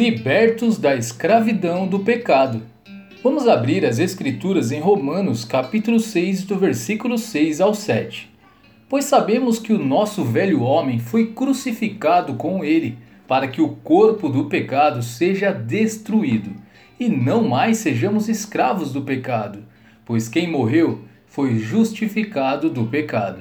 Libertos da escravidão do pecado. Vamos abrir as Escrituras em Romanos capítulo 6, do versículo 6 ao 7. Pois sabemos que o nosso velho homem foi crucificado com ele, para que o corpo do pecado seja destruído, e não mais sejamos escravos do pecado, pois quem morreu foi justificado do pecado.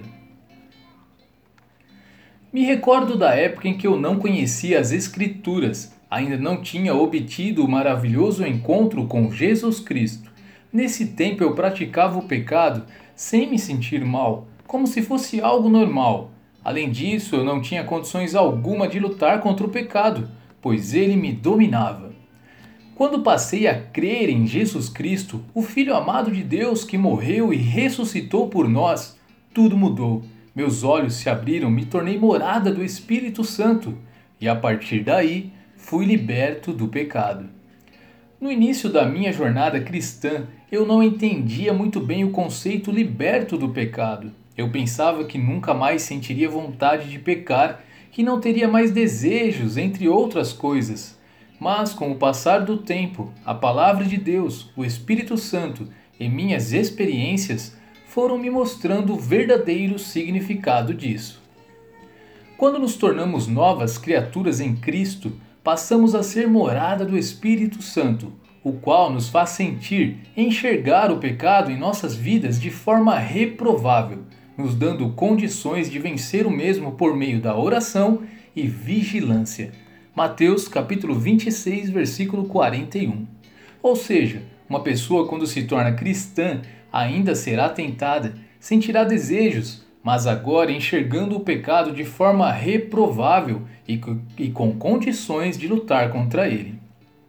Me recordo da época em que eu não conhecia as Escrituras, ainda não tinha obtido o maravilhoso encontro com Jesus Cristo. Nesse tempo eu praticava o pecado sem me sentir mal, como se fosse algo normal. Além disso, eu não tinha condições alguma de lutar contra o pecado, pois ele me dominava. Quando passei a crer em Jesus Cristo, o Filho amado de Deus que morreu e ressuscitou por nós, tudo mudou. Meus olhos se abriram, me tornei morada do Espírito Santo e a partir daí fui liberto do pecado. No início da minha jornada cristã, eu não entendia muito bem o conceito liberto do pecado. Eu pensava que nunca mais sentiria vontade de pecar, que não teria mais desejos, entre outras coisas. Mas com o passar do tempo, a palavra de Deus, o Espírito Santo e minhas experiências foram me mostrando o verdadeiro significado disso. Quando nos tornamos novas criaturas em Cristo, passamos a ser morada do Espírito Santo, o qual nos faz sentir e enxergar o pecado em nossas vidas de forma reprovável, nos dando condições de vencer o mesmo por meio da oração e vigilância. Mateus capítulo 26, versículo 41. Ou seja, uma pessoa quando se torna cristã ainda será tentada, sentirá desejos, mas agora enxergando o pecado de forma reprovável e com condições de lutar contra ele.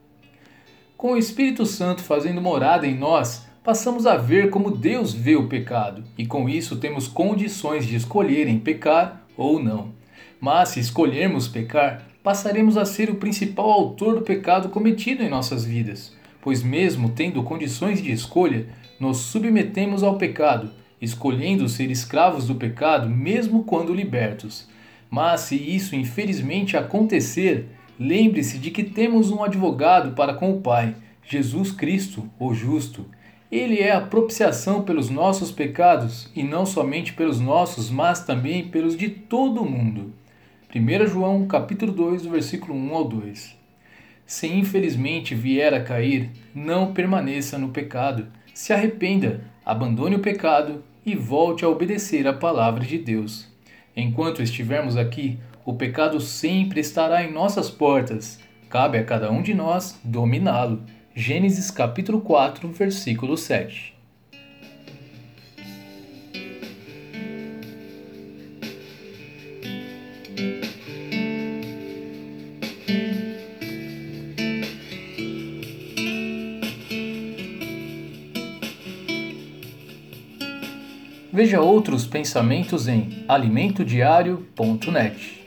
Com o Espírito Santo fazendo morada em nós, passamos a ver como Deus vê o pecado, e com isso temos condições de escolher em pecar ou não. Mas se escolhermos pecar, passaremos a ser o principal autor do pecado cometido em nossas vidas, pois mesmo tendo condições de escolha, nos submetemos ao pecado, escolhendo ser escravos do pecado mesmo quando libertos. Mas se isso infelizmente acontecer, lembre-se de que temos um advogado para com o Pai, Jesus Cristo, o justo. Ele é a propiciação pelos nossos pecados, e não somente pelos nossos, mas também pelos de todo o mundo. 1 João capítulo 2, versículo 1 ao 2. Se infelizmente vier a cair, não permaneça no pecado. Se arrependa, abandone o pecado e volte a obedecer a palavra de Deus. Enquanto estivermos aqui, o pecado sempre estará em nossas portas. Cabe a cada um de nós dominá-lo. Gênesis capítulo 4, versículo 7. Veja outros pensamentos em alimentodiario.net.